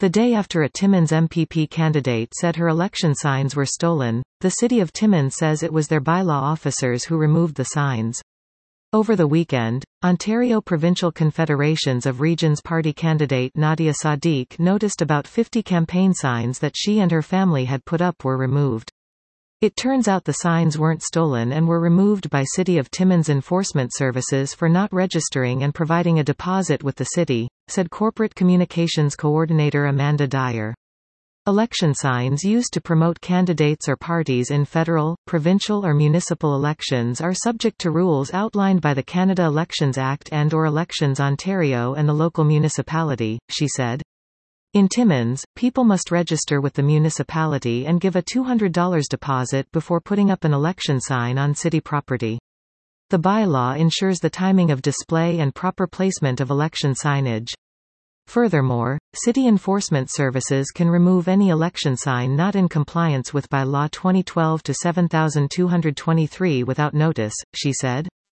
The day after a Timmins MPP candidate said her election signs were stolen, the City of Timmins says it was their bylaw officers who removed the signs. Over the weekend, Ontario Provincial Confederations of Regions Party candidate Nadia Sadiq noticed about 50 campaign signs that she and her family had put up were removed. It turns out the signs weren't stolen and were removed by City of Timmins Enforcement Services for not registering and providing a deposit with the city, said Corporate Communications Coordinator Amanda Dyer. Election signs used to promote candidates or parties in federal, provincial or municipal elections are subject to rules outlined by the Canada Elections Act and/or Elections Ontario and the local municipality, she said. In Timmins, people must register with the municipality and give a $200 deposit before putting up an election sign on city property. The bylaw ensures the timing of display and proper placement of election signage. Furthermore, City Enforcement Services can remove any election sign not in compliance with Bylaw 2012-7223 without notice, she said.